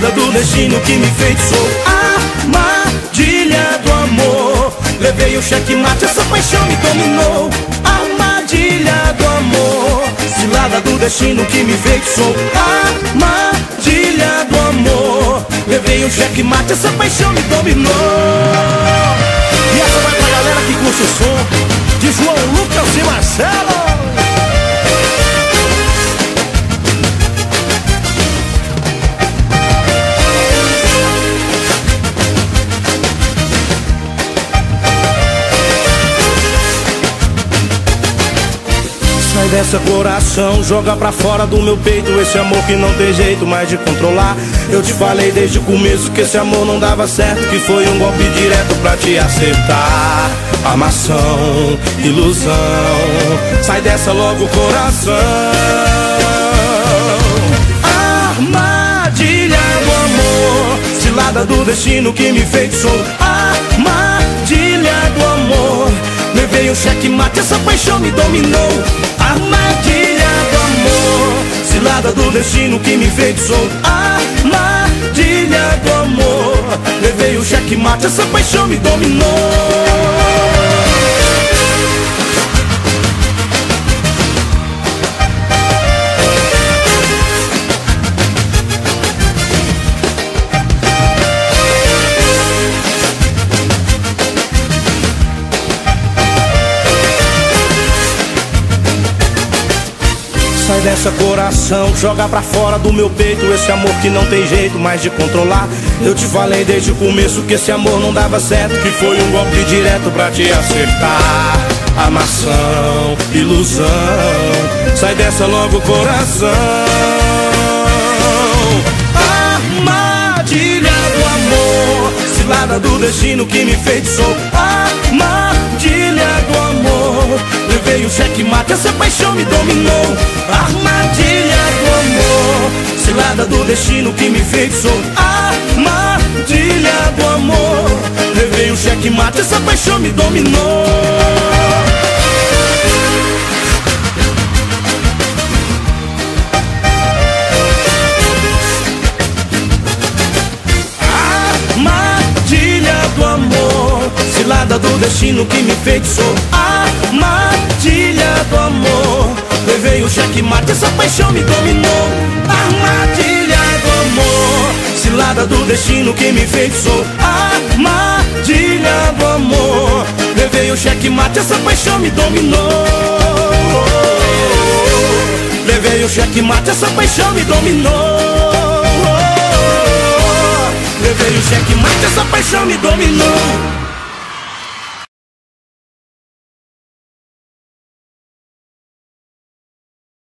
Cilada do destino que me enfeitiçou, armadilha do amor. Levei o checkmate, essa paixão me dominou. Armadilha do amor. Cilada do destino que me enfeitiçou, armadilha do amor. Levei o checkmate, essa paixão me dominou. E essa vai pra galera que curte o som de João Lucas e Marcelo. Sai dessa coração, joga pra fora do meu peito esse amor que não tem jeito mais de controlar. Eu te falei desde o começo que esse amor não dava certo, que foi um golpe direto pra te acertar. Armação, ilusão, sai dessa logo coração. Armadilha do amor, cilada do destino que me enfeitiçou. Armadilha do amor. Levei um checkmate, essa paixão me dominou. Armadilha do amor, cilada do destino que me enfeitiçou. Armadilha do amor. Levei um checkmate, essa paixão me dominou. Sai dessa coração, joga pra fora do meu peito esse amor que não tem jeito mais de controlar. Eu te falei desde o começo que esse amor não dava certo, que foi um golpe direto pra te acertar. Armação, ilusão, sai dessa logo coração. Armadilha do amor, cilada do destino que me enfeitiçou. Armadilha do amor. Levei o checkmate, essa paixão me dominou. Armadilha do amor, cilada do destino que me enfeitiçou. Armadilha do amor. Levei o checkmate, essa paixão me dominou. Armadilha do amor, cilada do destino que me enfeitiçou. Armadilha do amor. Levei o checkmate, essa paixão me dominou. Armadilha do amor, cilada do destino que me enfeitiçou. Armadilha do amor. Levei o checkmate, essa paixão me dominou. Levei o checkmate, essa paixão me dominou. Levei o checkmate, essa paixão me dominou.